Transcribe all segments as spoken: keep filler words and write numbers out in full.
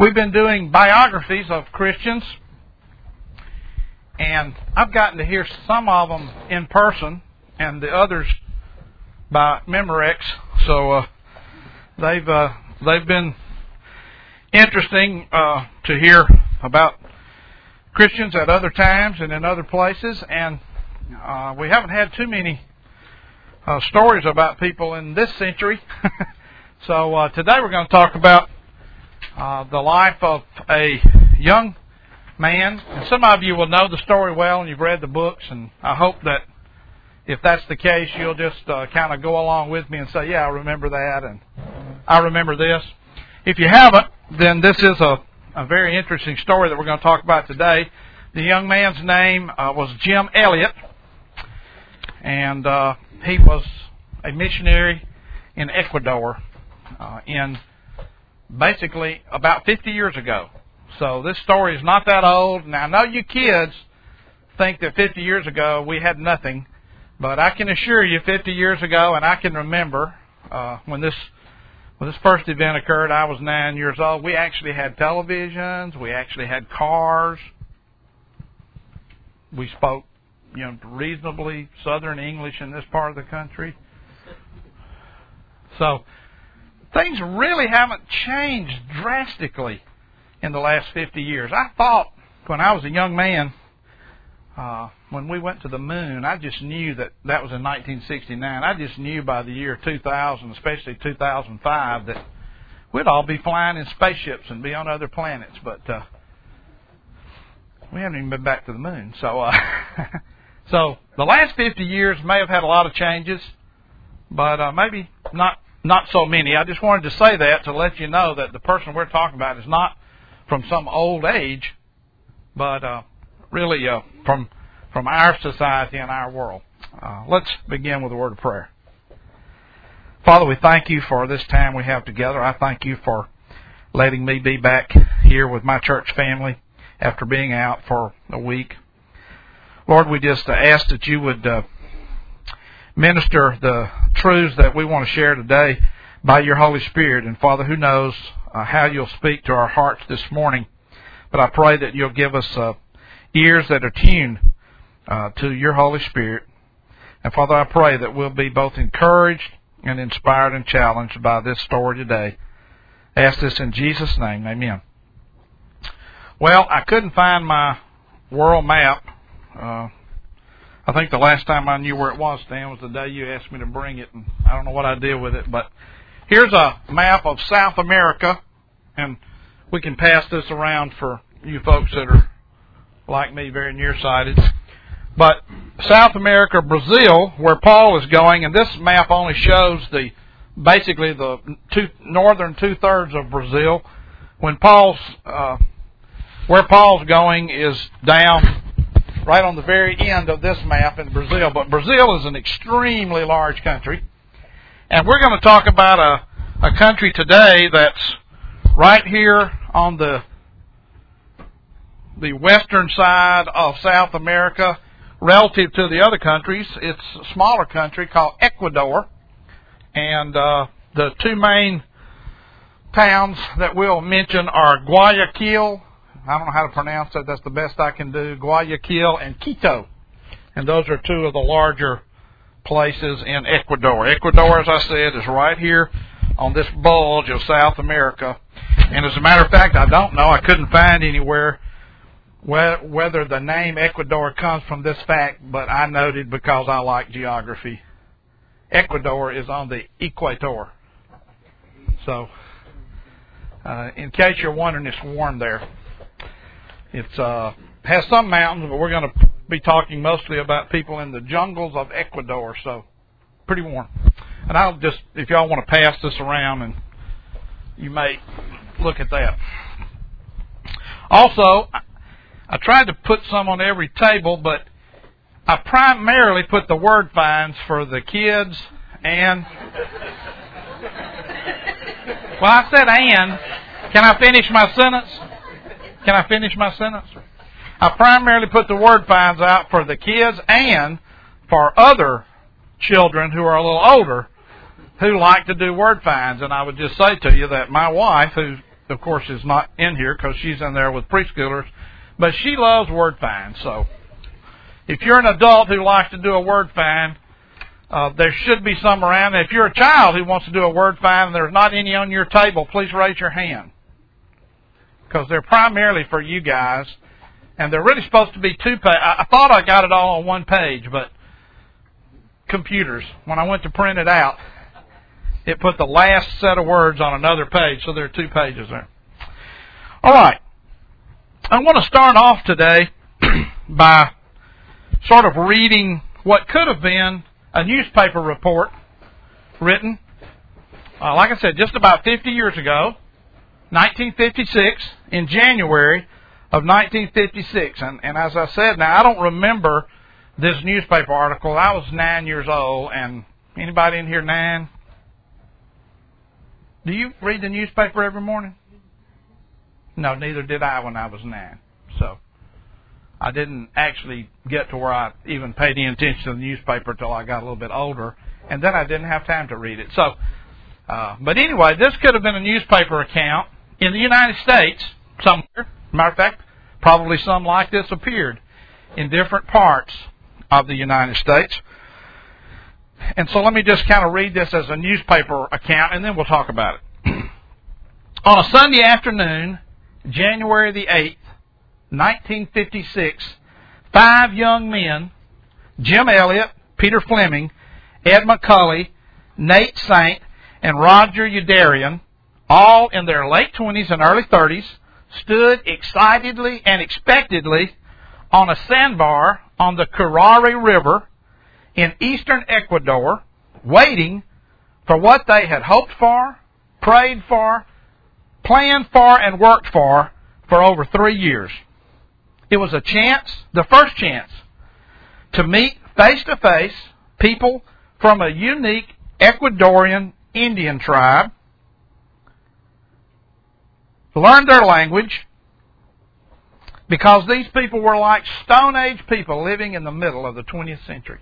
We've been doing biographies of Christians, and I've gotten to hear some of them in person and the others by Memorex. So uh, they've uh, they've been interesting uh, to hear about Christians at other times and in other places, and uh, we haven't had too many uh, stories about people in this century. So uh, today we're going to talk about uh, the life of a young man. And some of you will know the story well and you've read the books, and I hope that if that's the case, you'll just uh, kind of go along with me and say, yeah, I remember that and I remember this. If you haven't, then this is a, a very interesting story that we're going to talk about today. The young man's name uh, was Jim Elliot, and uh, he was a missionary in Ecuador uh, in basically about fifty years ago. So this story is not that old. Now, I know you kids think that fifty years ago we had nothing, but I can assure you fifty years ago, and I can remember uh, when this when this first event occurred, I was nine years old. We actually had televisions. We actually had cars. We spoke, you know, reasonably Southern English in this part of the country. So things really haven't changed drastically in the last fifty years. I thought when I was a young man, uh, when we went to the moon, I just knew that that was in nineteen sixty-nine. I just knew by the year two thousand, especially two thousand five, that we'd all be flying in spaceships and be on other planets. But uh, we haven't even been back to the moon. So, uh, so the last fifty years may have had a lot of changes, but uh, maybe not not so many. I just wanted to say that to let you know that the person we're talking about is not from some old age, but uh, really uh, from from our society and our world. Uh, let's begin with a word of prayer. Father, we thank you for this time we have together. I thank you for letting me be back here with my church family after being out for a week. Lord, we just uh, ask that you would uh, minister the truths that we want to share today by your Holy Spirit. And Father, who knows uh, how you'll speak to our hearts this morning. But I pray that you'll give us uh, ears that are tuned uh, to your Holy Spirit. And Father, I pray that we'll be both encouraged and inspired and challenged by this story today. I ask this in Jesus' name. Amen. Well, I couldn't find my world map. Uh, I think the last time I knew where it was, Stan, was the day you asked me to bring it, and I don't know what I did with it, but here's a map of South America, and we can pass this around for you folks that are, like me, very nearsighted. But South America, Brazil, where Paul is going, and this map only shows the basically the two, northern two-thirds of Brazil. When Paul's uh, where Paul's going is down right on the very end of this map in Brazil. But Brazil is an extremely large country. And we're going to talk about a, a country today that's right here on the the western side of South America relative to the other countries. It's a smaller country called Ecuador. And uh, the two main towns that we'll mention are Guayaquil. I don't know how to pronounce that. That's the best I can do. Guayaquil and Quito. And those are two of the larger places in Ecuador. Ecuador, as I said, is right here on this bulge of South America. And as a matter of fact, I don't know. I couldn't find anywhere whether the name Ecuador comes from this fact, but I noted because I like geography. Ecuador is on the equator. So, uh, in case you're wondering, it's warm there. It uh, has some mountains, but we're going to be talking mostly about people in the jungles of Ecuador, so pretty warm. And I'll just, if y'all want to pass this around, and you may look at that. Also, I tried to put some on every table, but I primarily put the word finds for the kids and... Well, I said and. Can I finish my sentence? Can I finish my sentence? I primarily put the word finds out for the kids and for other children who are a little older who like to do word finds. And I would just say to you that my wife, who of course, is not in here because she's in there with preschoolers. But she loves word find. So if you're an adult who likes to do a word find, uh, there should be some around. If you're a child who wants to do a word find and there's not any on your table, please raise your hand. Because they're primarily for you guys. And they're really supposed to be two pages. I thought I got it all on one page, but computers, when I went to print it out, it put the last set of words on another page, so there are two pages there. All right. I want to start off today by sort of reading what could have been a newspaper report written, uh, like I said, just about fifty years ago, nineteen fifty-six, in January of nineteen fifty-six. And, and as I said, now I don't remember this newspaper article. I was nine years old, and anybody in here nine? Do you read the newspaper every morning? No, neither did I when I was nine. So I didn't actually get to where I even paid any attention to the newspaper until I got a little bit older, and then I didn't have time to read it. So, uh, but anyway, this could have been a newspaper account in the United States somewhere. Matter of fact, probably some like this appeared in different parts of the United States. And so let me just kind of read this as a newspaper account, and then we'll talk about it. On a Sunday afternoon, January the eighth, nineteen fifty-six, five young men, Jim Elliott, Peter Fleming, Ed McCully, Nate Saint, and Roger Youderian, all in their late twenties and early thirties, stood excitedly and expectedly on a sandbar on the Curare River in eastern Ecuador, waiting for what they had hoped for, prayed for, planned for, and worked for for over three years. It was a chance, the first chance, to meet face-to-face people from a unique Ecuadorian Indian tribe, learn their language, because these people were like Stone Age people living in the middle of the twentieth century.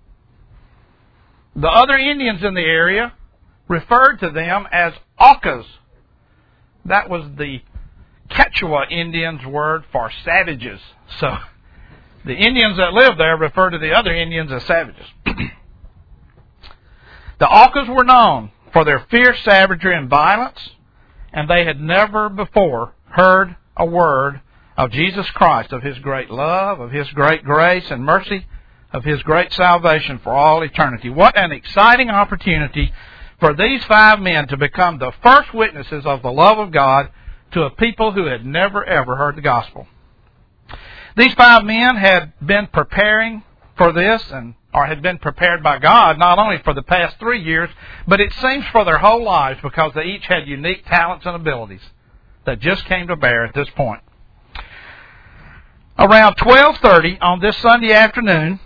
The other Indians in the area referred to them as Aucas. That was the Quechua Indians' word for savages. So the Indians that lived there referred to the other Indians as savages. The Aucas were known for their fierce savagery and violence, and they had never before heard a word of Jesus Christ, of His great love, of His great grace and mercy, of His great salvation for all eternity. What an exciting opportunity for these five men to become the first witnesses of the love of God to a people who had never, ever heard the gospel. These five men had been preparing for this, and or had been prepared by God, not only for the past three years, but it seems for their whole lives, because they each had unique talents and abilities that just came to bear at this point. Around twelve thirty on this Sunday afternoon,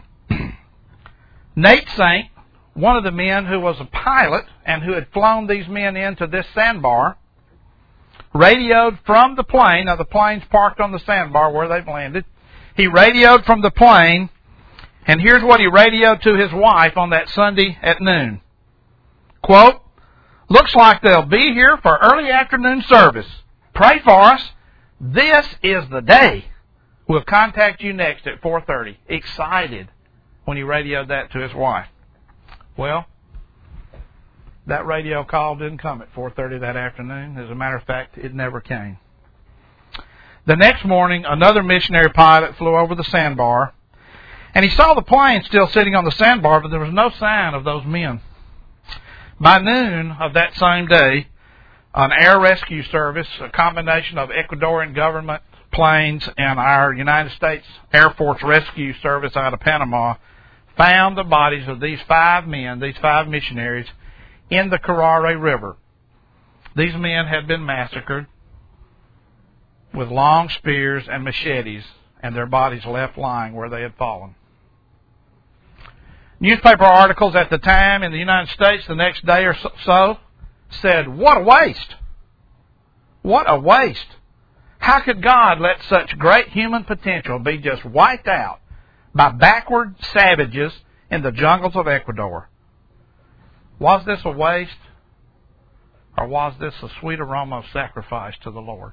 Nate Saint, one of the men who was a pilot and who had flown these men into this sandbar, radioed from the plane. Now, the plane's parked on the sandbar where they've landed. He radioed from the plane, and here's what he radioed to his wife on that Sunday at noon. Quote, "Looks like they'll be here for early afternoon service. Pray for us. This is the day. We'll contact you next at four thirty. Excited when he radioed that to his wife. Well, that radio call didn't come at four thirty that afternoon. As a matter of fact, it never came. The next morning, another missionary pilot flew over the sandbar, and he saw the plane still sitting on the sandbar, but there was no sign of those men. By noon of that same day, an air rescue service, a combination of Ecuadorian government planes and our United States Air Force Rescue Service out of Panama, found the bodies of these five men, these five missionaries, in the Curare River. These men had been massacred with long spears and machetes, and their bodies left lying where they had fallen. Newspaper articles at the time in the United States the next day or so said, "What a waste! What a waste! How could God let such great human potential be just wiped out by backward savages in the jungles of Ecuador?" Was this a waste? or was this a sweet aroma of sacrifice to the Lord?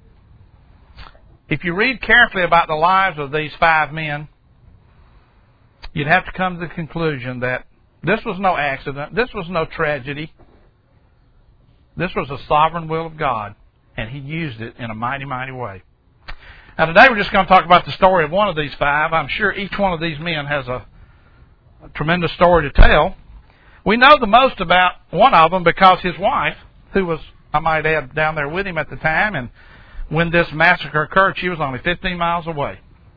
If you read carefully about the lives of these five men, you'd have to come to the conclusion that this was no accident, this was no tragedy. This was the sovereign will of God, and He used it in a mighty, mighty way. Now today we're just going to talk about the story of one of these five. I'm sure each one of these men has a, a tremendous story to tell. We know the most about one of them because his wife, who was, I might add, down there with him at the time, and when this massacre occurred, she was only fifteen miles away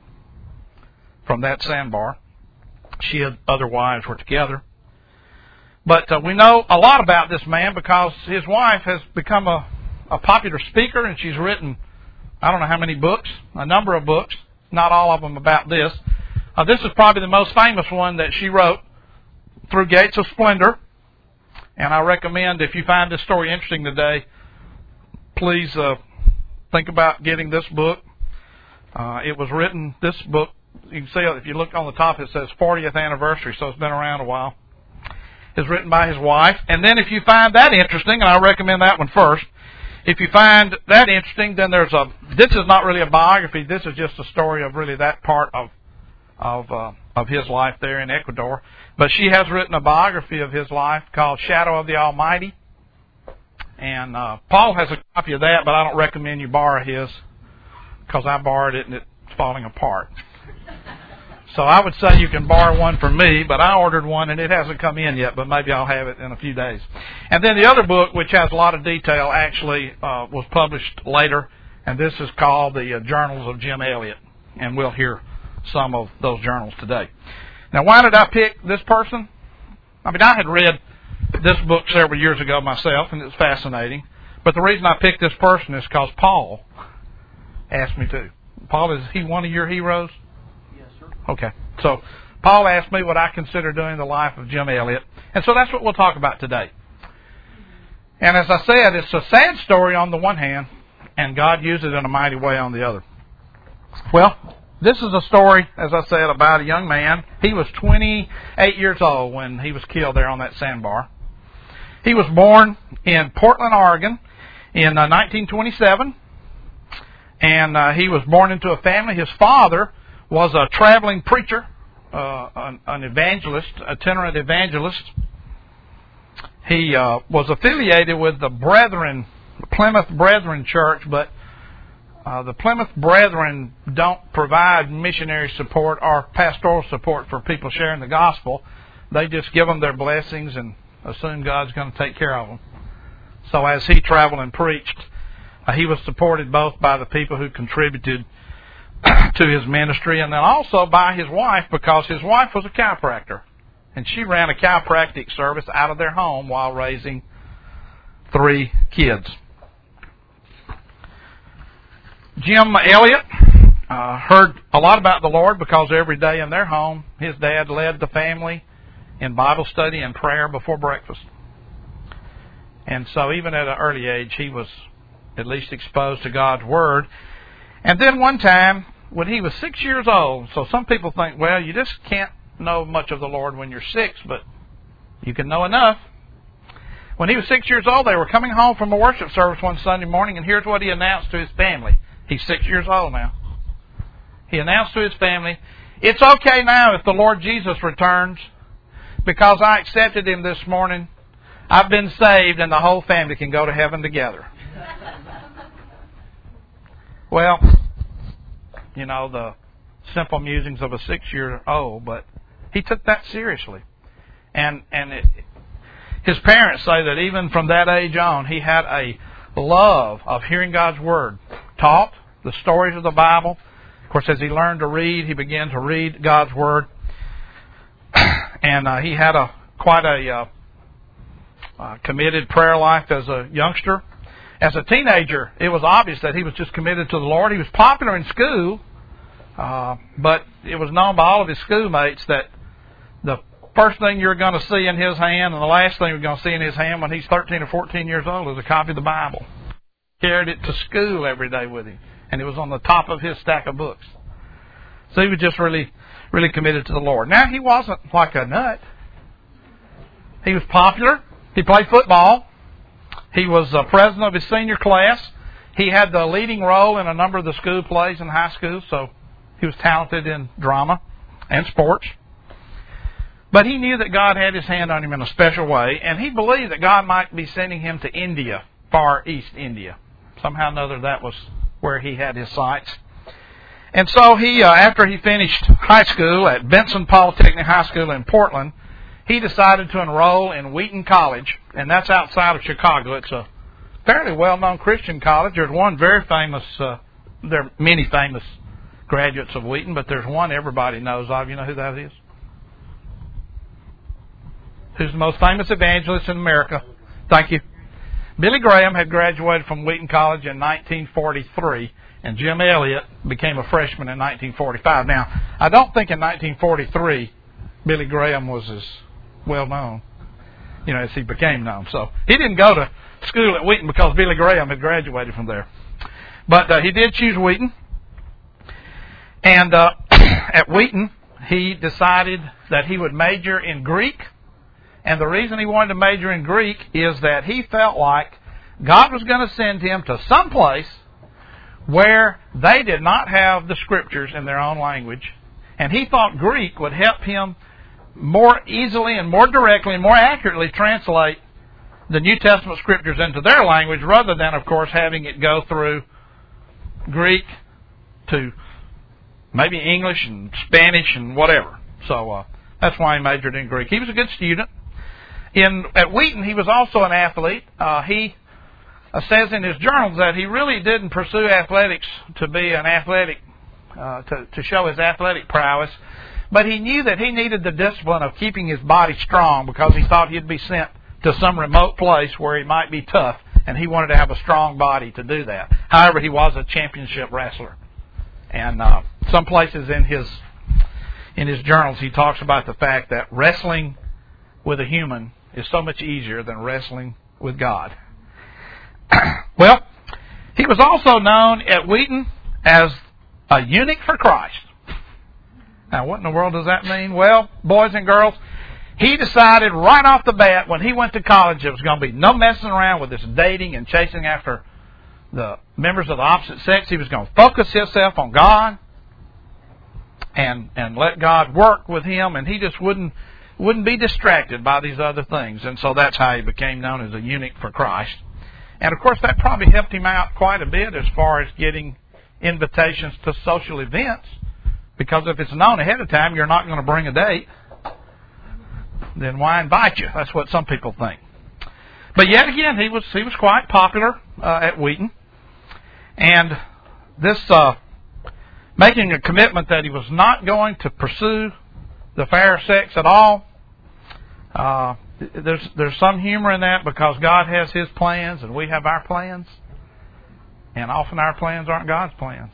from that sandbar. She and other wives were together. But uh, we know a lot about this man because his wife has become a, a popular speaker, and she's written, I don't know how many books, a number of books, not all of them about this. Uh, this is probably the most famous one that she wrote, Through Gates of Splendor. And I recommend, if you find this story interesting today, please uh, think about getting this book. Uh, it was written, this book, you can see if you look on the top, it says fortieth anniversary, so it's been around a while. It's written by his wife. And then if you find that interesting, and I recommend that one first, if you find that interesting, then there's a, this is not really a biography, this is just a story of really that part of of uh, of his life there in Ecuador. But she has written a biography of his life called Shadow of the Almighty. And uh, Paul has a copy of that, but I don't recommend you borrow his because I borrowed it and it's falling apart. So I would say you can borrow one from me, but I ordered one and it hasn't come in yet, but maybe I'll have it in a few days. And then the other book, which has a lot of detail, actually uh, was published later, and this is called the uh, Journals of Jim Elliot, and we'll hear some of those journals today. Now, why did I pick this person? I mean, I had read this book several years ago myself, and it's fascinating, but the reason I picked this person is because Paul asked me to. Paul, is he one of your heroes? Okay, so Paul asked me what I consider doing the life of Jim Elliot, and so that's what we'll talk about today. And as I said, it's a sad story on the one hand, and God used it in a mighty way on the other. Well, this is a story, as I said, about a young man. He was twenty-eight years old when he was killed there on that sandbar. He was born in Portland, Oregon in uh, nineteen twenty-seven, and uh, he was born into a family. His father was a traveling preacher, uh, an, an evangelist, itinerant evangelist. He uh, was affiliated with the Brethren, the Plymouth Brethren Church, but uh, the Plymouth Brethren don't provide missionary support or pastoral support for people sharing the gospel. They just give them their blessings and assume God's going to take care of them. So as he traveled and preached, uh, he was supported both by the people who contributed to his ministry, and then also by his wife, because his wife was a chiropractor, and she ran a chiropractic service out of their home while raising three kids. Jim Elliot uh, heard a lot about the Lord because every day in their home, his dad led the family in Bible study and prayer before breakfast. And so even at an early age, he was at least exposed to God's Word. And then one time, when he was six years old, so some people think, well, you just can't know much of the Lord when you're six, but you can know enough. When he was six years old, they were coming home from a worship service one Sunday morning, and here's what he announced to his family. He's six years old now. He announced to his family, it's okay now if the Lord Jesus returns, because I accepted Him this morning. I've been saved, and the whole family can go to heaven together. Well, you know, the simple musings of a six-year-old, but he took that seriously. And and it, his parents say that even from that age on, he had a love of hearing God's Word taught, the stories of the Bible. Of course, as he learned to read, he began to read God's Word. And uh, he had a quite a uh, uh, committed prayer life as a youngster. As a teenager, it was obvious that he was just committed to the Lord. He was popular in school, uh, but it was known by all of his schoolmates that the first thing you're going to see in his hand and the last thing you're going to see in his hand when he's thirteen or fourteen years old is a copy of the Bible. He carried it to school every day with him, and it was on the top of his stack of books. So he was just really, really committed to the Lord. Now, he wasn't like a nut. He was popular. He played football. He was uh, president of his senior class. He had the leading role in a number of the school plays in high school, so he was talented in drama and sports. But he knew that God had his hand on him in a special way, and he believed that God might be sending him to India, Far East India. Somehow or another, that was where he had his sights. And so he, uh, after he finished high school at Benson Polytechnic High School in Portland, he decided to enroll in Wheaton College, and that's outside of Chicago. It's a fairly well-known Christian college. There's one very famous, uh, there are many famous graduates of Wheaton, but there's one everybody knows of. You know who that is? Who's the most famous evangelist in America? Thank you. Billy Graham had graduated from Wheaton College in nineteen forty-three, and Jim Elliott became a freshman in nineteen forty-five. Now, I don't think in nineteen forty-three Billy Graham was as well known, you know, as he became known. So he didn't go to school at Wheaton because Billy Graham had graduated from there. But uh, he did choose Wheaton. And uh, at Wheaton, he decided that he would major in Greek. And the reason he wanted to major in Greek is that he felt like God was going to send him to some place where they did not have the Scriptures in their own language. And he thought Greek would help him more easily and more directly and more accurately translate the New Testament Scriptures into their language, rather than, of course, having it go through Greek to maybe English and Spanish and whatever. So uh, that's why he majored in Greek. He was a good student. In at Wheaton, he was also an athlete. Uh, he uh, says in his journals that he really didn't pursue athletics to be an athletic, uh, to, to show his athletic prowess, but he knew that he needed the discipline of keeping his body strong because he thought he'd be sent to some remote place where he might be tough, and he wanted to have a strong body to do that. However, he was a championship wrestler. And uh, some places in his in his journals, he talks about the fact that wrestling with a human is so much easier than wrestling with God. Well, he was also known at Wheaton as a eunuch for Christ. Now, what in the world does that mean? Well, boys and girls, he decided right off the bat when he went to college there was going to be no messing around with this dating and chasing after the members of the opposite sex. He was going to focus himself on God and and let God work with him, and he just wouldn't wouldn't be distracted by these other things. And so that's how he became known as a eunuch for Christ. And of course that probably helped him out quite a bit as far as getting invitations to social events, because if it's known ahead of time you're not going to bring a date, then why invite you? That's what some people think. But yet again, he was he was quite popular uh, at Wheaton. And this uh, making a commitment that he was not going to pursue the fair sex at all, uh, there's there's some humor in that, because God has His plans and we have our plans, and often our plans aren't God's plans.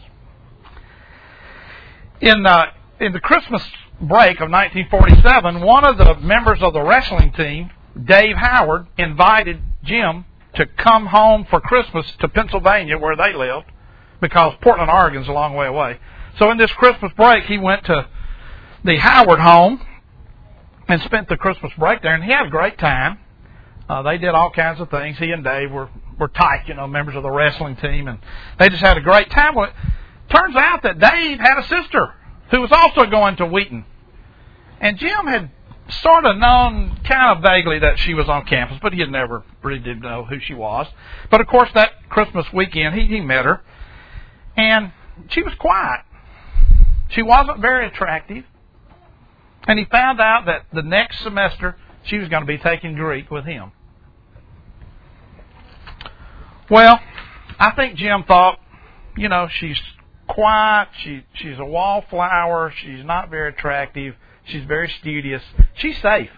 In uh, in the Christmas break of nineteen forty-seven, one of the members of the wrestling team, Dave Howard, invited Jim to come home for Christmas to Pennsylvania, where they lived, because Portland, Oregon's a long way away. So in this Christmas break, he went to the Howard home and spent the Christmas break there, and he had a great time. Uh, they did all kinds of things. He and Dave were, were tight, you know, members of the wrestling team, and they just had a great time. Well, it turns out that Dave had a sister who was also going to Wheaton. And Jim had sort of known kind of vaguely that she was on campus, but he had never really did know who she was. But of course that Christmas weekend he, he met her, and she was quiet. She wasn't very attractive. And he found out that the next semester she was going to be taking Greek with him. Well, I think Jim thought, you know, she's quiet, she she's a wallflower, she's not very attractive, she's very studious, she's safe.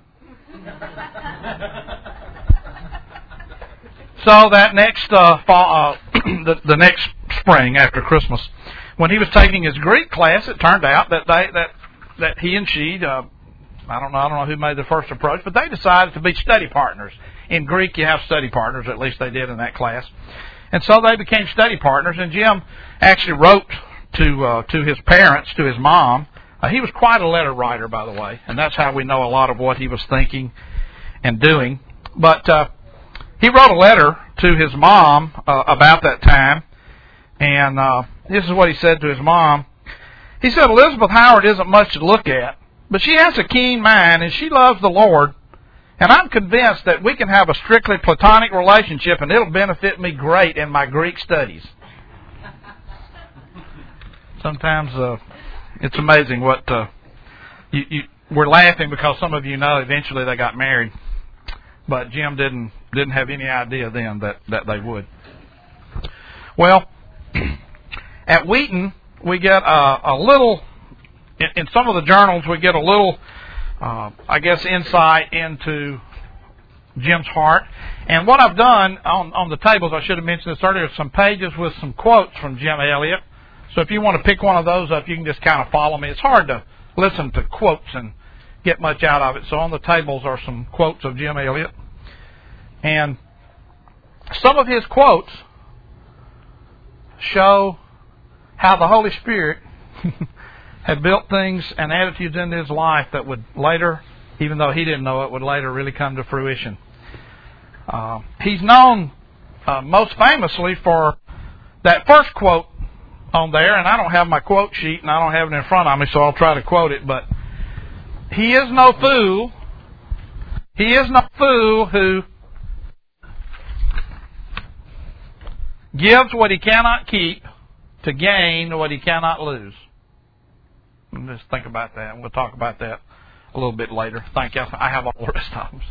So that next uh, fall, uh, the, the next spring after Christmas, when he was taking his Greek class, it turned out that they that that he and she, uh, I don't know, I don't know who made the first approach, but they decided to be study partners. In Greek, you have study partners, at least they did in that class, and so they became study partners. And Jim actually wrote to uh, to his parents, to his mom. Uh, he was quite a letter writer, by the way, and that's how we know a lot of what he was thinking and doing. But uh, he wrote a letter to his mom uh, about that time, and uh, this is what he said to his mom. He said, Elizabeth Howard isn't much to look at, but she has a keen mind, and she loves the Lord, and I'm convinced that we can have a strictly platonic relationship, and it'll benefit me great in my Greek studies. Sometimes uh, it's amazing what uh, you, you, we're laughing because some of you know eventually they got married, but Jim didn't didn't have any idea then that, that they would. Well, at Wheaton we get a, a little, in, in some of the journals we get a little, uh, I guess, insight into Jim's heart. And what I've done on, on the tables, I should have mentioned this earlier, some pages with some quotes from Jim Elliot. So if you want to pick one of those up, you can just kind of follow me. It's hard to listen to quotes and get much out of it. So on the tables are some quotes of Jim Elliot. And some of his quotes show how the Holy Spirit had built things and attitudes into his life that would later, even though he didn't know it, would later really come to fruition. Uh, he's known uh, most famously for that first quote on there, and I don't have my quote sheet and I don't have it in front of me, so I'll try to quote it, but he is no fool. He is no fool who gives what he cannot keep to gain what he cannot lose. Just think about that, and we'll talk about that a little bit later. Thank you. I have all the rest of them.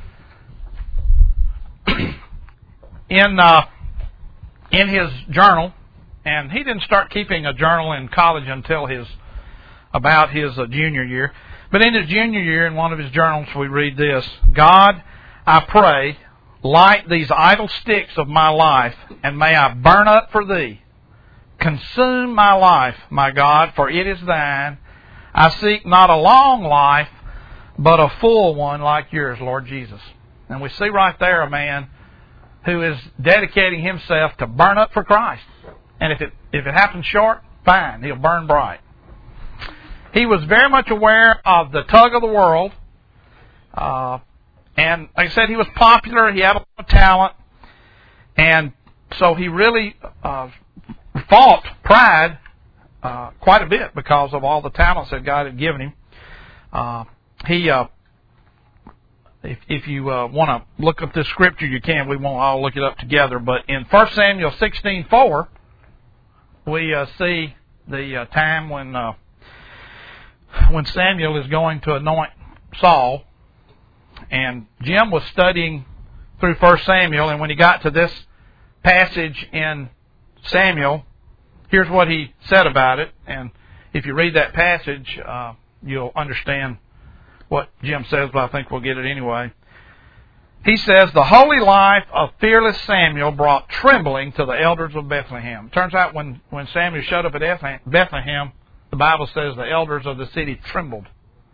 So. in uh, in his journal, and he didn't start keeping a journal in college until his about his uh, junior year. But in his junior year, in one of his journals, we read this: God, I pray, light these idle sticks of my life, and may I burn up for thee. Consume my life, my God, for it is thine. I seek not a long life, but a full one like yours, Lord Jesus. And we see right there a man who is dedicating himself to burn up for Christ. And if it if it happens short, fine, he'll burn bright. He was very much aware of the tug of the world. Uh, and like I said, he was popular. He had a lot of talent. And so he really uh, fought pride uh, quite a bit because of all the talents that God had given him. Uh, he, uh, if, if you uh, want to look up this scripture, you can. We won't all look it up together. But in First Samuel sixteen four, we uh, see the uh, time when uh, when Samuel is going to anoint Saul. And Jim was studying through First Samuel, and when he got to this passage in Samuel, here's what he said about it. And if you read that passage, uh, you'll understand what Jim says, but I think we'll get it anyway. He says, the holy life of fearless Samuel brought trembling to the elders of Bethlehem. Turns out when, when Samuel showed up at Bethlehem, the Bible says the elders of the city trembled.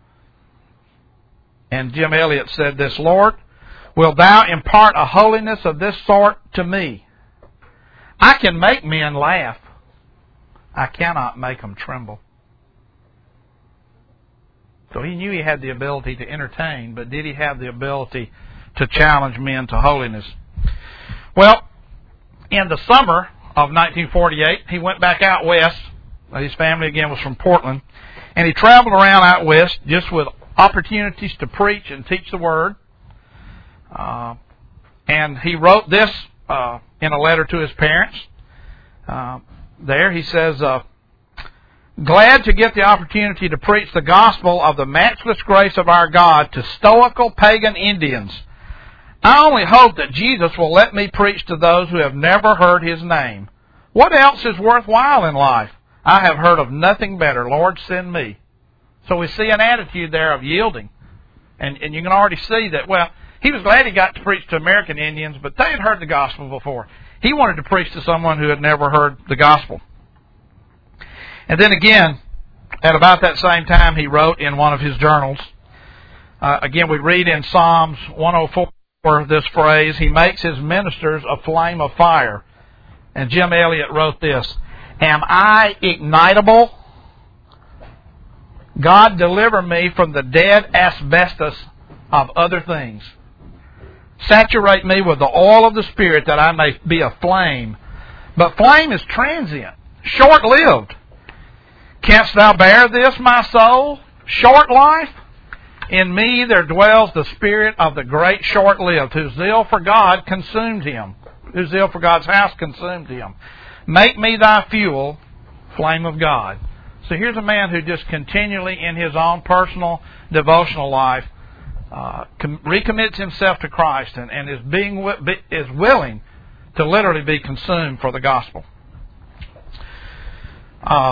And Jim Elliot said this: Lord, wilt thou impart a holiness of this sort to me? I can make men laugh. I cannot make them tremble. So he knew he had the ability to entertain, but did he have the ability to challenge men to holiness? Well, in the summer of nineteen forty-eight, he went back out west. His family, again, was from Portland. And he traveled around out west just with opportunities to preach and teach the Word. Uh, and he wrote this uh, in a letter to his parents. Uh, there he says, uh, glad to get the opportunity to preach the gospel of the matchless grace of our God to stoical pagan Indians. I only hope that Jesus will let me preach to those who have never heard His name. What else is worthwhile in life? I have heard of nothing better. Lord, send me. So we see an attitude there of yielding. And, and you can already see that, well, he was glad he got to preach to American Indians, but they had heard the gospel before. He wanted to preach to someone who had never heard the gospel. And then again, at about that same time, he wrote in one of his journals, uh, again, we read in Psalms one oh four this phrase, he makes his ministers a flame of fire. And Jim Elliot wrote this: am I ignitable? God, deliver me from the dead asbestos of other things. Saturate me with the oil of the Spirit that I may be a flame. But flame is transient, short-lived. Canst thou bear this, my soul? Short life? In me there dwells the spirit of the great short-lived, whose zeal for God consumed him. Whose zeal for God's house consumed him. Make me thy fuel, flame of God. So here's a man who just continually in his own personal devotional life uh, com- recommits himself to Christ and, and is being is willing to literally be consumed for the gospel. Uh,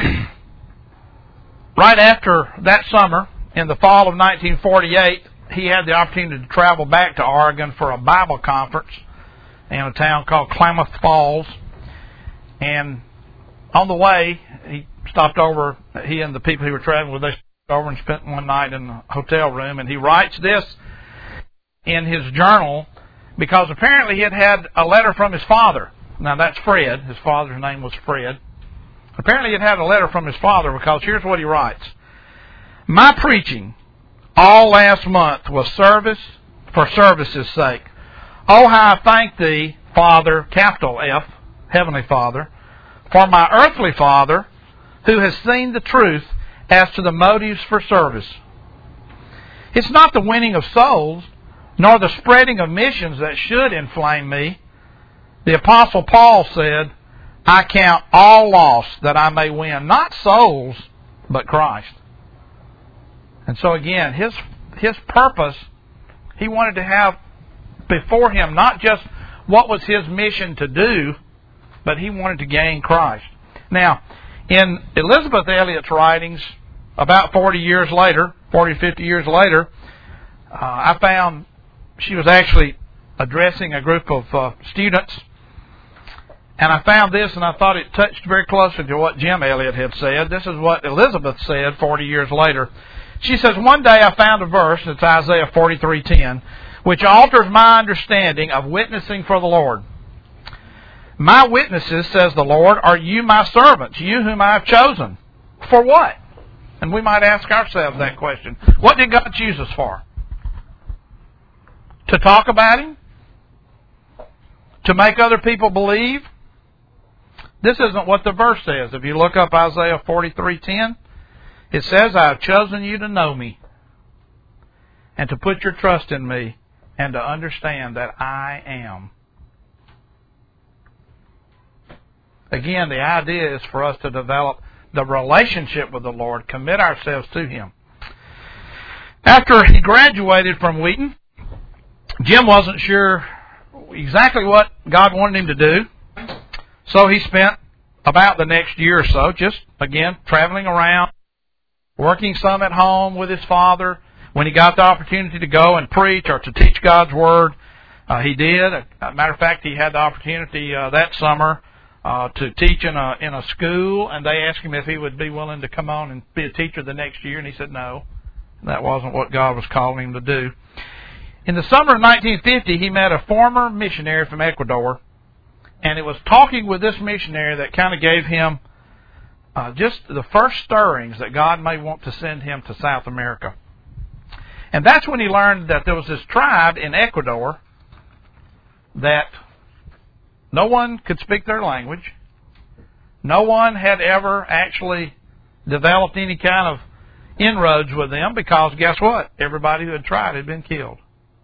right after that summer, in the fall of nineteen forty-eight, he had the opportunity to travel back to Oregon for a Bible conference in a town called Klamath Falls. And on the way, he stopped over, he and the people he were traveling with, they stopped over and spent one night in a hotel room. And he writes this in his journal because apparently he had had a letter from his father. Now that's Fred. His father's name was Fred. Apparently he had had a letter from his father because here's what he writes. My preaching all last month was service for service's sake. Oh, how I thank thee, Father, capital F, Heavenly Father, for my earthly Father, who has seen the truth as to the motives for service. It's not the winning of souls, nor the spreading of missions that should inflame me. The Apostle Paul said, I count all loss that I may win, not souls, but Christ. And so again, his his purpose, he wanted to have before him not just what was his mission to do, but he wanted to gain Christ. Now, in Elisabeth Elliot's writings, about forty years later, forty, fifty years later, uh, I found she was actually addressing a group of uh, students. And I found this, and I thought it touched very closely to what Jim Elliot had said. This is what Elisabeth said forty years later. She says, one day I found a verse, it's Isaiah forty-three ten, which alters my understanding of witnessing for the Lord. My witnesses, says the Lord, are you my servants, you whom I have chosen. For what? And we might ask ourselves that question. What did God choose us for? To talk about Him? To make other people believe? This isn't what the verse says. If you look up Isaiah forty-three ten, it says, I have chosen you to know me and to put your trust in me and to understand that I am. Again, the idea is for us to develop the relationship with the Lord, commit ourselves to Him. After he graduated from Wheaton, Jim wasn't sure exactly what God wanted him to do. So he spent about the next year or so just, again, traveling around, working some at home with his father. When he got the opportunity to go and preach or to teach God's Word, uh, he did. As a matter of fact, he had the opportunity uh, that summer uh, to teach in a in a school, and they asked him if he would be willing to come on and be a teacher the next year, and he said no. That wasn't what God was calling him to do. In the summer of nineteen fifty, he met a former missionary from Ecuador, and it was talking with this missionary that kind of gave him uh, just the first stirrings that God may want to send him to South America. And that's when he learned that there was this tribe in Ecuador that no one could speak their language. No one had ever actually developed any kind of inroads with them because guess what? Everybody who had tried had been killed.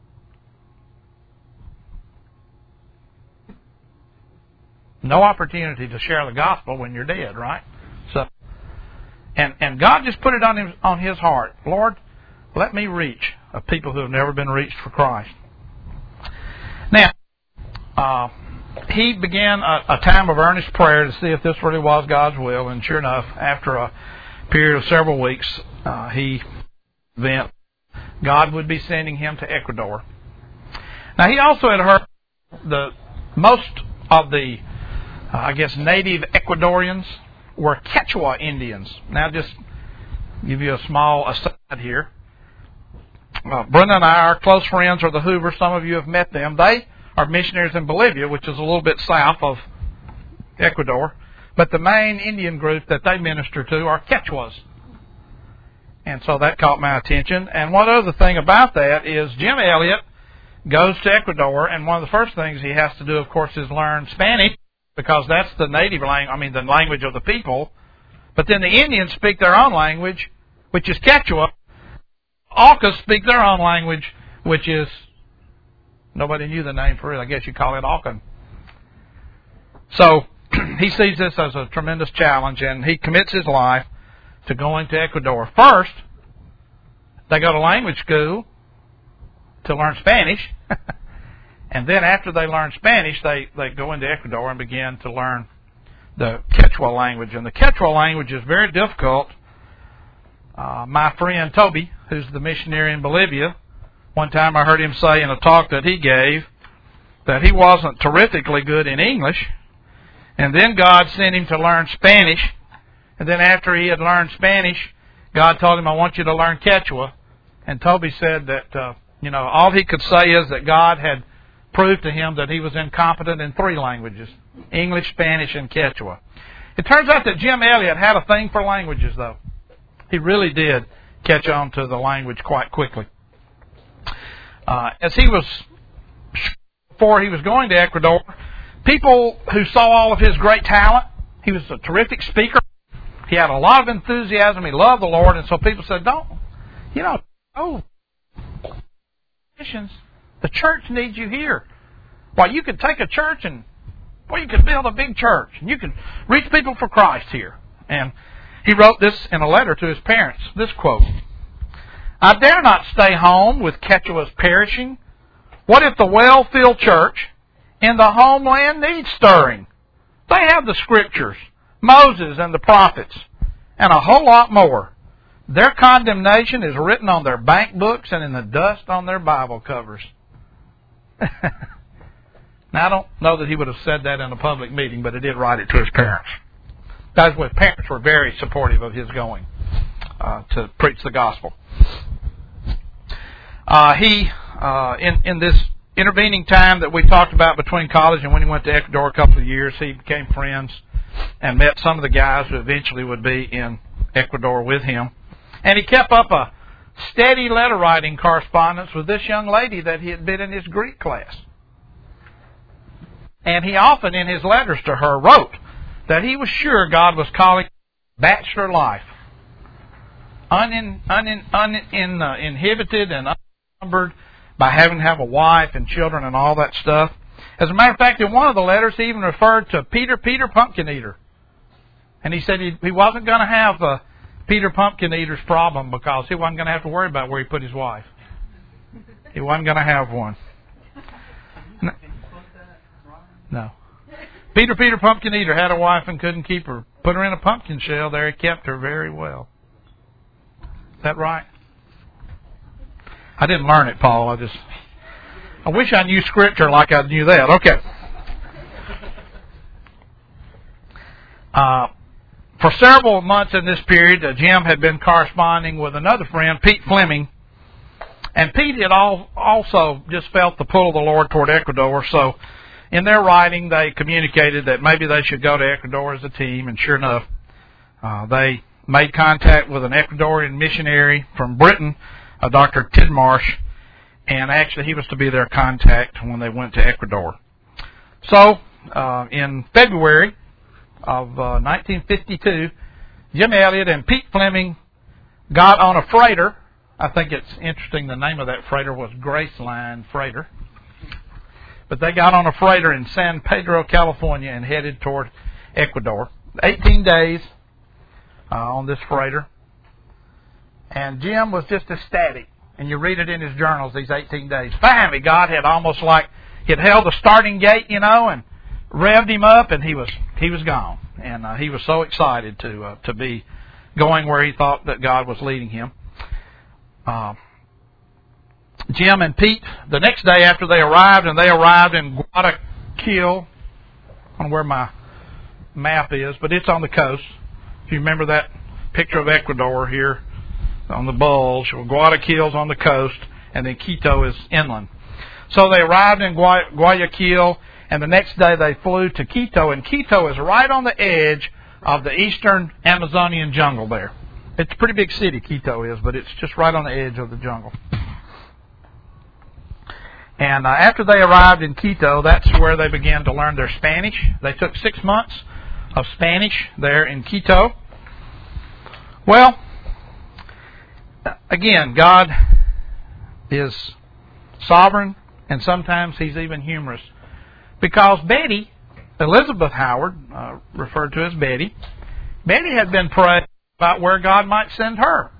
No opportunity to share the gospel when you're dead, right? So, and and God just put it on him, on His heart. Lord, let me reach a people who have never been reached for Christ. Now, uh, he began a, a time of earnest prayer to see if this really was God's will, and sure enough, after a period of several weeks, uh, he event God would be sending him to Ecuador. Now, he also had heard the most of the Uh, I guess native Ecuadorians were Quechua Indians. Now, just give you a small aside here. Uh, Brenda and I are close friends of the Hoovers. Some of you have met them. They are missionaries in Bolivia, which is a little bit south of Ecuador. But the main Indian group that they minister to are Quechuas. And so that caught my attention. And one other thing about that is Jim Elliot goes to Ecuador, and one of the first things he has to do, of course, is learn Spanish, because that's the native language, I mean, the language of the people. But then the Indians speak their own language, which is Quechua. Aucas speak their own language, which is, nobody knew the name for it. I guess you call it Aucan. So he sees this as a tremendous challenge, and he commits his life to going to Ecuador. First, they go to language school to learn Spanish. And then after they learn Spanish, they, they go into Ecuador and begin to learn the Quechua language. And the Quechua language is very difficult. Uh, my friend Toby, who's the missionary in Bolivia, one time I heard him say in a talk that he gave that he wasn't terrifically good in English. And then God sent him to learn Spanish. And then after he had learned Spanish, God told him, I want you to learn Quechua. And Toby said that, uh, you know, all he could say is that God had proved to him that he was incompetent in three languages: English, Spanish, and Quechua. It turns out that Jim Elliot had a thing for languages, though. He really did catch on to the language quite quickly. Uh, as he was, before he was going to Ecuador, people who saw all of his great talent, he was a terrific speaker. He had a lot of enthusiasm. He loved the Lord. And so people said, don't, you know, oh, missions. The church needs you here. Well, you could take a church and, well, you could build a big church. And you could reach people for Christ here. And he wrote this in a letter to his parents. This quote: I dare not stay home with Quechua's perishing. What if the well-filled church in the homeland needs stirring? They have the Scriptures, Moses and the prophets, and a whole lot more. Their condemnation is written on their bank books and in the dust on their Bible covers. Now, I don't know that he would have said that in a public meeting, but he did write it to his parents. Those were, parents were very supportive of his going uh, to preach the gospel. Uh, he, uh, in, in this intervening time that we talked about between college and when he went to Ecuador a couple of years, he became friends and met some of the guys who eventually would be in Ecuador with him. And he kept up a steady letter-writing correspondence with this young lady that he had been in his Greek class. And he often, in his letters to her, wrote that he was sure God was calling bachelor life, unin, unin, uninhibited and unencumbered by having to have a wife and children and all that stuff. As a matter of fact, in one of the letters, he even referred to Peter, Peter Pumpkin Eater. And he said he, he wasn't going to have a Peter Pumpkin Eater's problem because he wasn't going to have to worry about where he put his wife. He wasn't going to have one. No. no. Peter, Peter Pumpkin Eater had a wife and couldn't keep her. Put her in a pumpkin shell. There he kept her very well. Is that right? I didn't learn it, Paul. I just... I wish I knew Scripture like I knew that. Okay. Uh, for several months in this period, uh, Jim had been corresponding with another friend, Pete Fleming. And Pete had all, also just felt the pull of the Lord toward Ecuador. So in their writing, they communicated that maybe they should go to Ecuador as a team. And sure enough, uh, they made contact with an Ecuadorian missionary from Britain, uh, Doctor Tidmarsh. And actually, he was to be their contact when they went to Ecuador. So, uh, in February of uh, nineteen fifty-two, Jim Elliot and Pete Fleming got on a freighter. I think it's interesting the name of that freighter was Graceline Freighter. But they got on a freighter in San Pedro, California, and headed toward Ecuador. eighteen days uh, on this freighter. And Jim was just ecstatic. And you read it in his journals, these eighteen days. Finally, God had almost like, he had held the starting gate, you know, and revved him up, and he was he was gone. And uh, he was so excited to uh, to be going where he thought that God was leading him. Uh, Jim and Pete, the next day after they arrived, and they arrived in Guayaquil. I don't know where my map is, but it's on the coast. If you remember that picture of Ecuador here, on the bulge. Guayaquil's on the coast, and then Quito is inland. So they arrived in Guay- Guayaquil, and the next day they flew to Quito, and Quito is right on the edge of the eastern Amazonian jungle there. It's a pretty big city, Quito is, but it's just right on the edge of the jungle. And uh, after they arrived in Quito, that's where they began to learn their Spanish. They took six months of Spanish there in Quito. Well, again, God is sovereign, and sometimes He's even humorous. Because Betty, Elizabeth Howard, uh, referred to as Betty, Betty had been praying about where God might send her.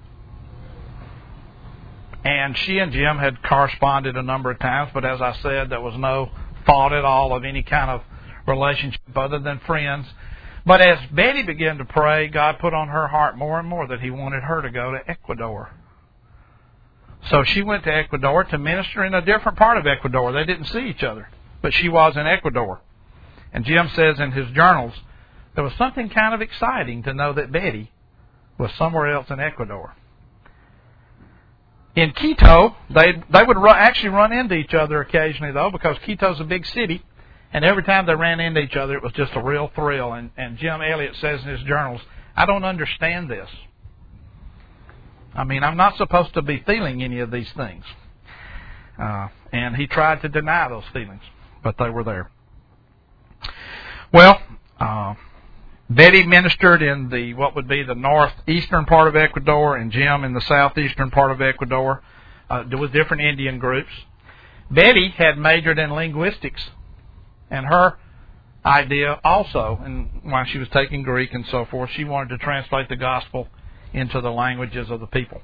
And she and Jim had corresponded a number of times, but as I said, there was no thought at all of any kind of relationship other than friends. But as Betty began to pray, God put on her heart more and more that He wanted her to go to Ecuador. So she went to Ecuador to minister in a different part of Ecuador. They didn't see each other, but she was in Ecuador. And Jim says in his journals, there was something kind of exciting to know that Betty was somewhere else in Ecuador. In Quito, they they would ru- actually run into each other occasionally, though, because Quito's a big city, and every time they ran into each other, it was just a real thrill. And, and Jim Elliot says in his journals, I don't understand this. I mean, I'm not supposed to be feeling any of these things. Uh, and he tried to deny those feelings, but they were there. Well, uh, Betty ministered in the what would be the northeastern part of Ecuador, and Jim in the southeastern part of Ecuador, uh, with different Indian groups. Betty had majored in linguistics, and her idea also, and while she was taking Greek and so forth, she wanted to translate the gospel into the languages of the people.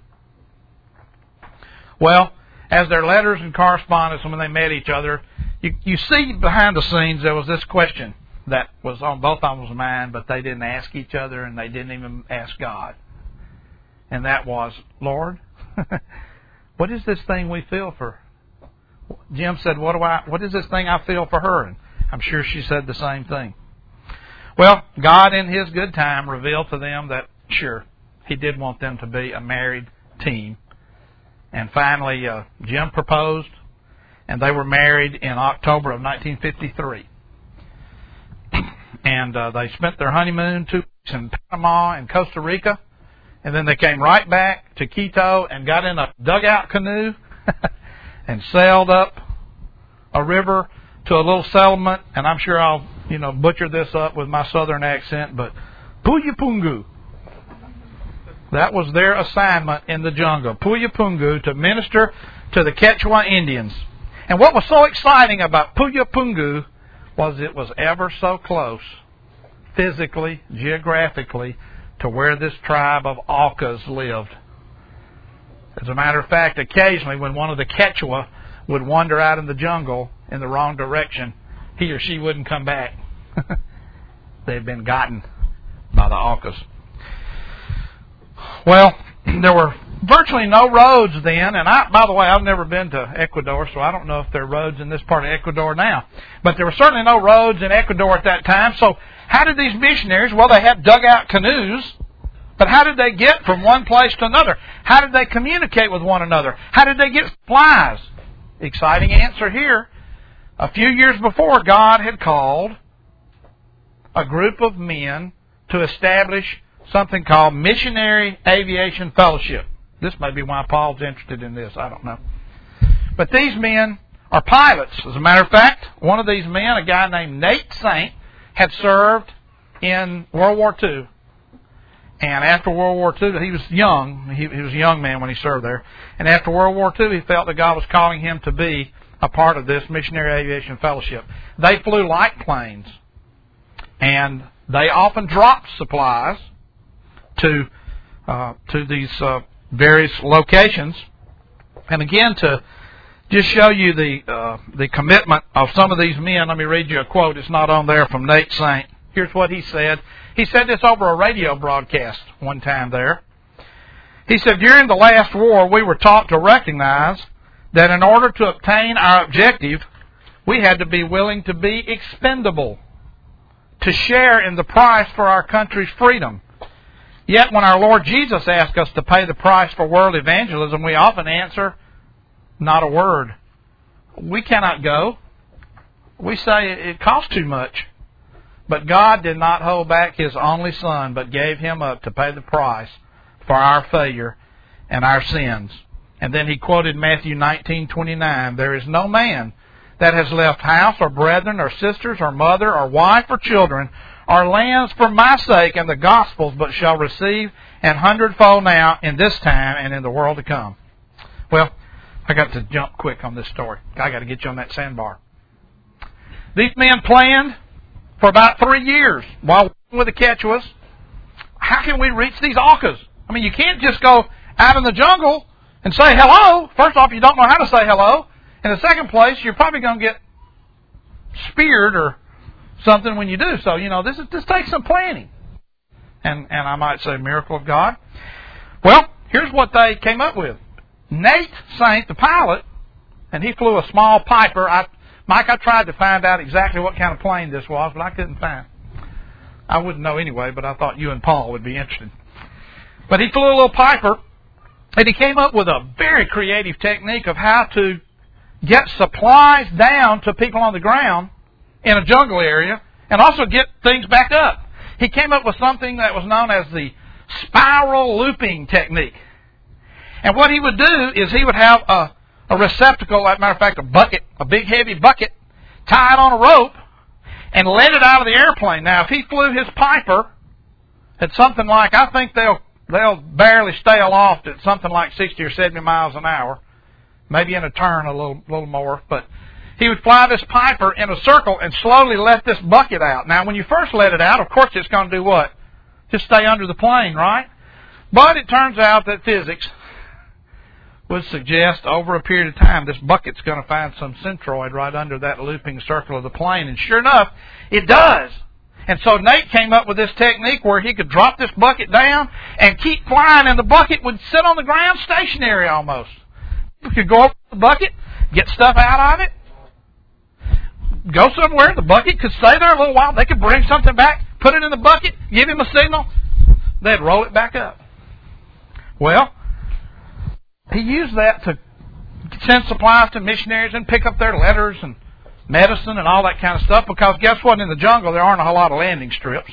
Well, as their letters and correspondence, when they met each other, you, you see behind the scenes there was this question that was on both of them's mind, but they didn't ask each other, and they didn't even ask God. And that was, Lord, what is this thing we feel for? Jim said, what do I? What is this thing I feel for her? And I'm sure she said the same thing. Well, God in His good time revealed to them that, sure, He did want them to be a married team. And finally, uh, Jim proposed, and they were married in October of nineteen fifty-three. And uh, they spent their honeymoon two weeks in Panama and Costa Rica. And then they came right back to Quito and got in a dugout canoe and sailed up a river to a little settlement. And I'm sure I'll, you know, butcher this up with my southern accent, but Puyapungu. That was their assignment in the jungle, Puyapungu, to minister to the Quechua Indians. And what was so exciting about Puyapungu was it was ever so close, physically, geographically, to where this tribe of Aucas lived. As a matter of fact, occasionally when one of the Quechua would wander out in the jungle in the wrong direction, he or she wouldn't come back. They had been gotten by the Aucas. Well, there were virtually no roads then, and I, by the way, I've never been to Ecuador, so I don't know if there are roads in this part of Ecuador now. But there were certainly no roads in Ecuador at that time, so how did these missionaries, well, they had dugout canoes, but how did they get from one place to another? How did they communicate with one another? How did they get supplies? Exciting answer here. A few years before, God had called a group of men to establish something called Missionary Aviation Fellowship. This may be why Paul's interested in this. I don't know. But these men are pilots. As a matter of fact, one of these men, a guy named Nate Saint, had served in World War Two. And after World War Two, he was young. He, he was a young man when he served there. And after World War Two, he felt that God was calling him to be a part of this Missionary Aviation Fellowship. They flew light planes. And they often dropped supplies to uh, to these uh, various locations. And again, to just show you the uh, the commitment of some of these men, let me read you a quote. It's not on there, from Nate Saint. Here's what he said. He said this over a radio broadcast one time there. He said, during the last war, we were taught to recognize that in order to obtain our objective, we had to be willing to be expendable, to share in the price for our country's freedom. Yet when our Lord Jesus asks us to pay the price for world evangelism, we often answer, not a word. We cannot go. We say it costs too much. But God did not hold back His only Son, but gave Him up to pay the price for our failure and our sins. And then he quoted Matthew nineteen twenty-nine. There is no man that has left house or brethren or sisters or mother or wife or children or lands for my sake and the gospel's, but shall receive an hundredfold now in this time and in the world to come. Well, I got to jump quick on this story. I got to get you on that sandbar. These men planned for about three years while working with the Quechuas. How can we reach these Aucas? I mean, you can't just go out in the jungle and say hello. First off, you don't know how to say hello. In the second place, you're probably going to get speared or something when you do. So, you know, this is this takes some planning. And and I might say miracle of God. Well, here's what they came up with. Nate Saint, the pilot, and he flew a small Piper. I, Mike, I tried to find out exactly what kind of plane this was, but I couldn't find it. I wouldn't know anyway, but I thought you and Paul would be interested. But he flew a little Piper, and he came up with a very creative technique of how to get supplies down to people on the ground in a jungle area and also get things back up. He came up with something that was known as the spiral looping technique. And what he would do is he would have a, a receptacle, as a matter of fact, a bucket, a big heavy bucket, tied on a rope and let it out of the airplane. Now, if he flew his Piper at something like, I think they'll they'll barely stay aloft at something like sixty or seventy miles an hour, maybe in a turn a little little more, but he would fly this Piper in a circle and slowly let this bucket out. Now, when you first let it out, of course it's going to do what? Just stay under the plane, right? But it turns out that physics would suggest over a period of time this bucket's going to find some centroid right under that looping circle of the plane. And sure enough, it does. And so Nate came up with this technique where he could drop this bucket down and keep flying, and the bucket would sit on the ground stationary almost. You could go up the bucket, get stuff out of it, go somewhere, the bucket could stay there a little while, they could bring something back, put it in the bucket, give him a signal, they'd roll it back up. Well, he used that to send supplies to missionaries and pick up their letters and medicine and all that kind of stuff, because guess what? In the jungle, there aren't a whole lot of landing strips.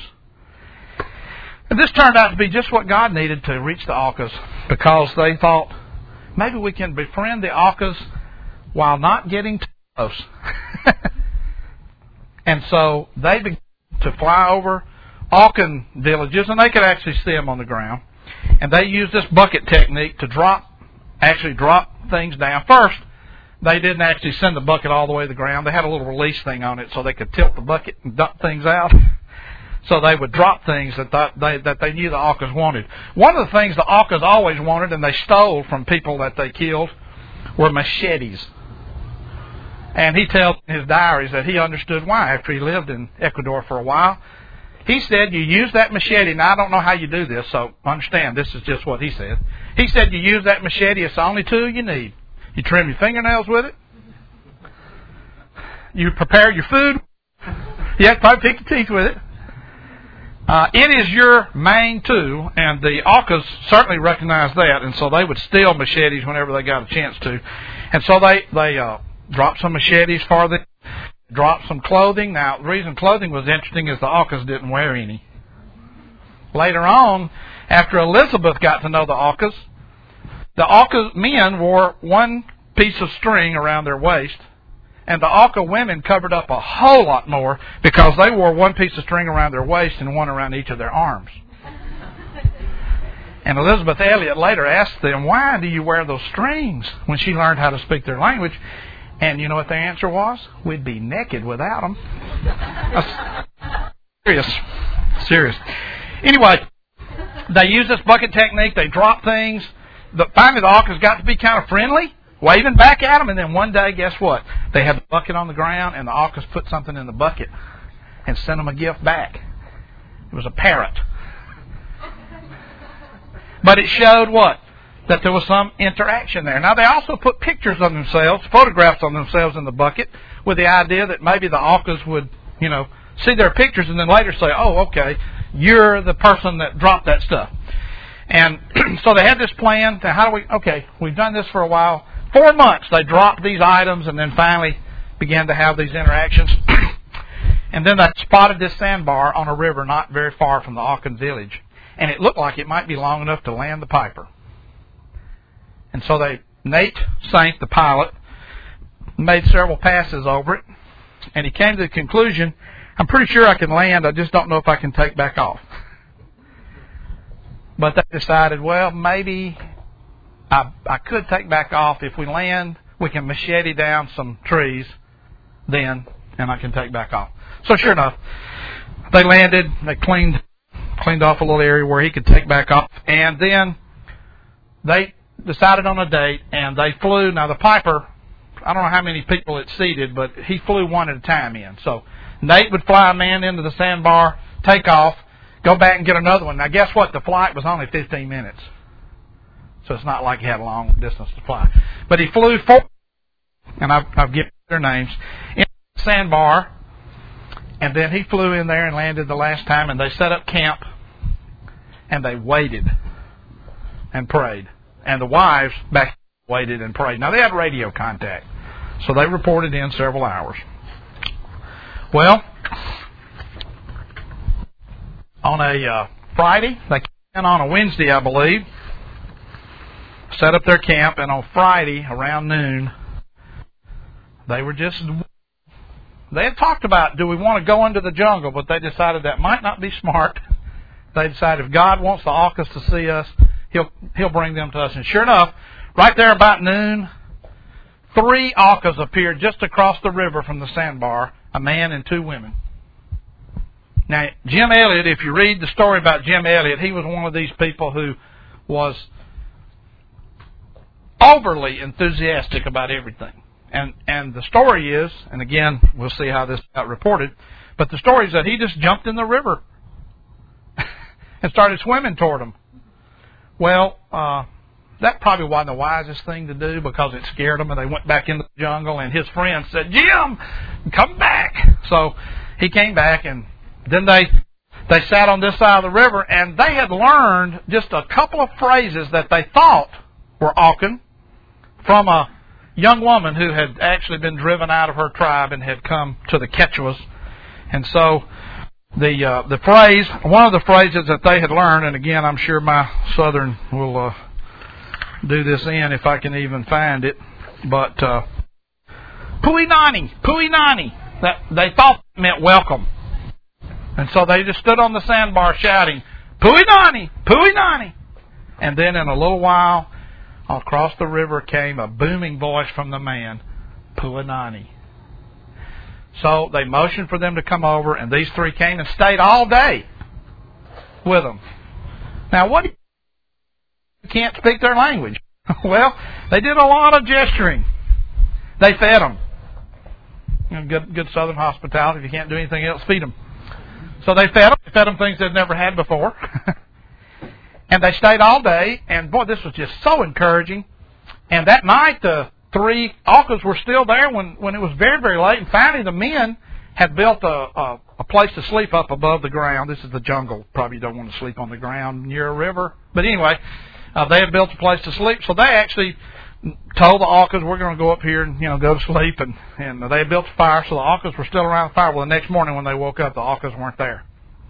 And this turned out to be just what God needed to reach the Aucas, because they thought, maybe we can befriend the Aucas while not getting too close. And so they began to fly over Aucan villages, and they could actually see them on the ground. And they used this bucket technique to drop, actually drop things down. First, they didn't actually send the bucket all the way to the ground. They had a little release thing on it so they could tilt the bucket and dump things out. So they would drop things that th- they that they knew the Aucas wanted. One of the things the Aucas always wanted, and they stole from people that they killed, were machetes. And he tells in his diaries that he understood why after he lived in Ecuador for a while. He said, you use that machete. Now, I don't know how you do this, so understand, this is just what he said. He said, you use that machete, it's the only tool you need. You trim your fingernails with it. You prepare your food. You have to probably pick your teeth with it. Uh, it is your main tool, and the Aucas certainly recognized that, and so they would steal machetes whenever they got a chance to. And so they, they uh, dropped some machetes for them, dropped some clothing. Now, the reason clothing was interesting is the Aucas didn't wear any. Later on, after Elizabeth got to know the Aucas, the Auca men wore one piece of string around their waist, and the Auca women covered up a whole lot more because they wore one piece of string around their waist and one around each of their arms. And Elizabeth Elliot later asked them, why do you wear those strings, when she learned how to speak their language? And you know what their answer was? We'd be naked without them. Serious. Serious. Anyway, they used this bucket technique. They dropped things. The, finally, the Aucas got to be kind of friendly, waving back at them. And then one day, guess what? They had the bucket on the ground, and the Aucas put something in the bucket and sent them a gift back. It was a parrot. But it showed what? That there was some interaction there. Now, they also put pictures of themselves, photographs of themselves in the bucket, with the idea that maybe the Aucas would, you know, see their pictures and then later say, oh, okay, you're the person that dropped that stuff. And so they had this plan. To how do we, okay, we've done this for a while. Four months they dropped these items and then finally began to have these interactions. And then they spotted this sandbar on a river not very far from the Aucan village. And it looked like it might be long enough to land the Piper. And so they Nate Saint, the pilot, made several passes over it, and he came to the conclusion, I'm pretty sure I can land, I just don't know if I can take back off. But they decided, well, maybe I, I could take back off. If we land, we can machete down some trees then, and I can take back off. So sure enough, they landed, they cleaned cleaned off a little area where he could take back off, and then they decided on a date, and they flew. Now, the Piper, I don't know how many people it seated, but he flew one at a time in. So Nate would fly a man into the sandbar, take off, go back and get another one. Now, guess what? The flight was only fifteen minutes. So it's not like he had a long distance to fly. But he flew four, and I've, I've given their names, in the sandbar, and then he flew in there and landed the last time, and they set up camp, and they waited and prayed. And the wives back waited and prayed. Now, they had radio contact, so they reported in several hours. Well, on a uh, Friday, they came in on a Wednesday, I believe, set up their camp, and on Friday, around noon, they were just, they had talked about, do we want to go into the jungle, but they decided that might not be smart. They decided if God wants the Aucas to see us, he'll he'll bring them to us. And sure enough, right there about noon, three Aucas appeared just across the river from the sandbar, a man and two women. Now, Jim Elliot, if you read the story about Jim Elliot, he was one of these people who was overly enthusiastic about everything. And and the story is, and again, we'll see how this got reported, but the story is that he just jumped in the river and started swimming toward them. Well, uh, that probably wasn't the wisest thing to do because it scared them, and they went back into the jungle, and his friends said, Jim, come back. So he came back, and then they they sat on this side of the river, and they had learned just a couple of phrases that they thought were Aucan from a young woman who had actually been driven out of her tribe and had come to the Quechuas. And so the uh, the phrase, one of the phrases that they had learned, and again, I'm sure my Southern will uh, do this in if I can even find it, but uh, Pui Nani, Pui Nani, that they thought meant welcome. And so they just stood on the sandbar shouting, Pui Nani, Pui Nani. And then in a little while, across the river came a booming voice from the man, Pui Nani. So they motioned for them to come over, and these three came and stayed all day with them. Now, what do you, you can't speak their language? Well, they did a lot of gesturing. They fed them. You know, good, good Southern hospitality. If you can't do anything else, feed them. So they fed them. They fed them things they'd never had before. And they stayed all day, and boy, this was just so encouraging. And that night, the three Aucas were still there when, when it was very, very late. And finally, the men had built a, a, a place to sleep up above the ground. This is the jungle. Probably don't want to sleep on the ground near a river. But anyway, uh, they had built a place to sleep. So they actually told the Aucas, we're going to go up here and, you know, go to sleep. And, and they had built a fire, so the Aucas were still around the fire. Well, the next morning when they woke up, the Aucas weren't there.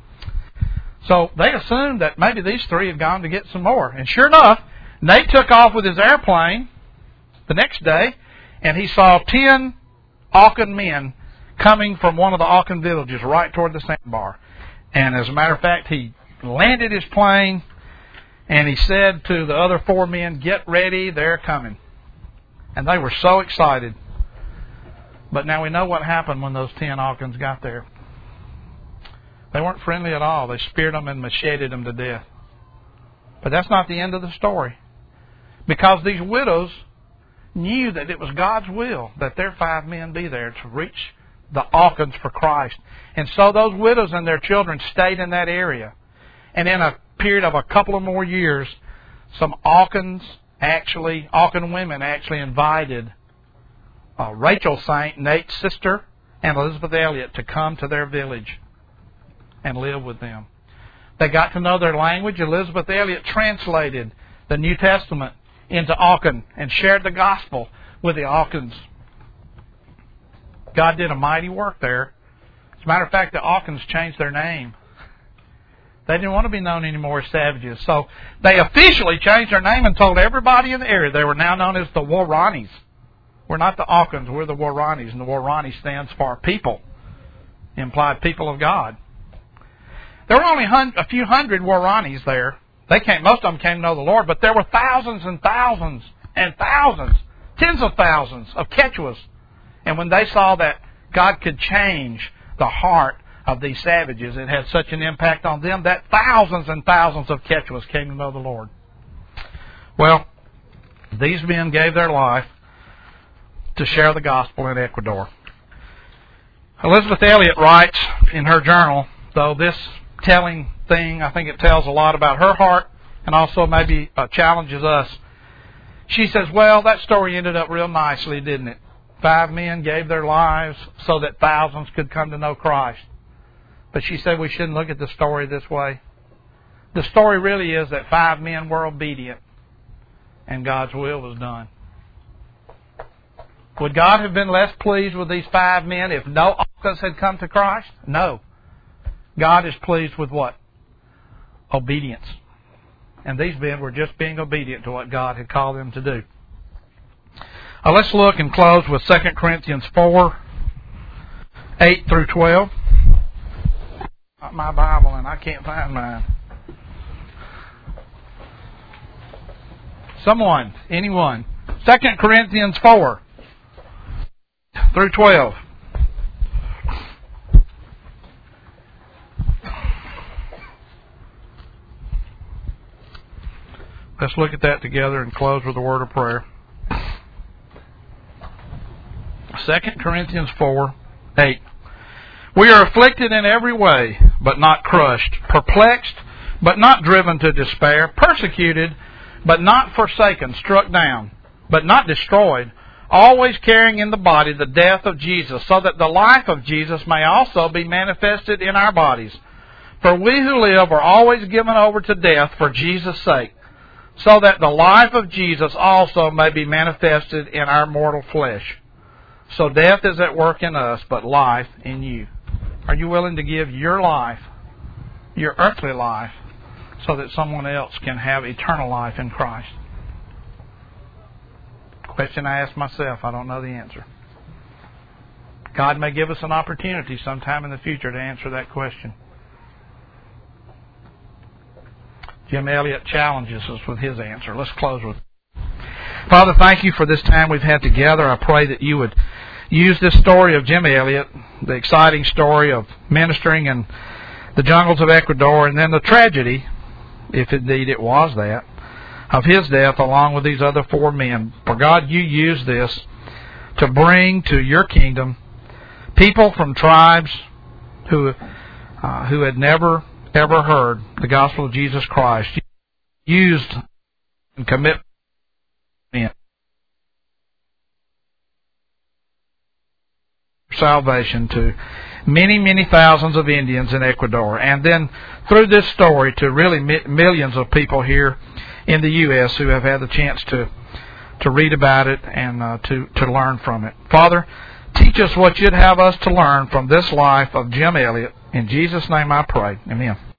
So they assumed that maybe these three had gone to get some more. And sure enough, Nate took off with his airplane the next day, and he saw ten Aucan men coming from one of the Aucan villages right toward the sandbar. And as a matter of fact, he landed his plane, and he said to the other four men, get ready, they're coming. And they were so excited. But now we know what happened when those ten Aucans got there. They weren't friendly at all. They speared them and macheted them to death. But that's not the end of the story. Because these widows knew that it was God's will that their five men be there to reach the Aucans for Christ. And so those widows and their children stayed in that area. And in a period of a couple of more years, some Aucans actually, Aucan women actually invited uh, Rachel Saint, Nate's sister, and Elizabeth Elliot to come to their village and live with them. They got to know their language. Elizabeth Elliot translated the New Testament into Aucan and shared the gospel with the Aucans. God did a mighty work there. As a matter of fact, the Aucans changed their name. They didn't want to be known anymore as savages. So they officially changed their name and told everybody in the area they were now known as the Waranis. We're not the Alkans, we're the Waranis. And the Warani stands for people, implied people of God. There were only hun- a few hundred Waranis there. They came, most of them came to know the Lord, but there were thousands and thousands and thousands, tens of thousands of Quechuas. And when they saw that God could change the heart of these savages, it had such an impact on them that thousands and thousands of Quechuas came to know the Lord. Well, these men gave their life to share the gospel in Ecuador. Elizabeth Elliot writes in her journal, though this telling thing, I think it tells a lot about her heart and also maybe uh, challenges us. She says, well, that story ended up real nicely, didn't it? Five men gave their lives so that thousands could come to know Christ. But she said we shouldn't look at the story this way. The story really is that five men were obedient and God's will was done. Would God have been less pleased with these five men if no Alkans had come to Christ? No. God is pleased with what? Obedience. And these men were just being obedient to what God had called them to do. Uh, let's look and close with Second Corinthians four, eight through twelve. Not my Bible, and I can't find mine. Someone, anyone. Second Corinthians four through twelve. Let's look at that together and close with a word of prayer. Second Corinthians four, eight. We are afflicted in every way, but not crushed, perplexed, but not driven to despair, persecuted, but not forsaken, struck down, but not destroyed, always carrying in the body the death of Jesus, so that the life of Jesus may also be manifested in our bodies. For we who live are always given over to death for Jesus' sake, so that the life of Jesus also may be manifested in our mortal flesh. So death is at work in us, but life in you. Are you willing to give your life, your earthly life, so that someone else can have eternal life in Christ? Question I ask myself, I don't know the answer. God may give us an opportunity sometime in the future to answer that question. Jim Elliot challenges us with his answer. Let's close with it. Father, thank you for this time we've had together. I pray that you would use this story of Jim Elliot, the exciting story of ministering in the jungles of Ecuador, and then the tragedy, if indeed it was that, of his death along with these other four men. For God, you use this to bring to your kingdom people from tribes who uh, who had never, ever heard the gospel of Jesus Christ. You used and commit salvation to many, many thousands of Indians in Ecuador. And then through this story to really mi- millions of people here in the U S who have had the chance to to read about it and uh, to, to learn from it. Father, teach us what you'd have us to learn from this life of Jim Elliot. In Jesus' name I pray. Amen.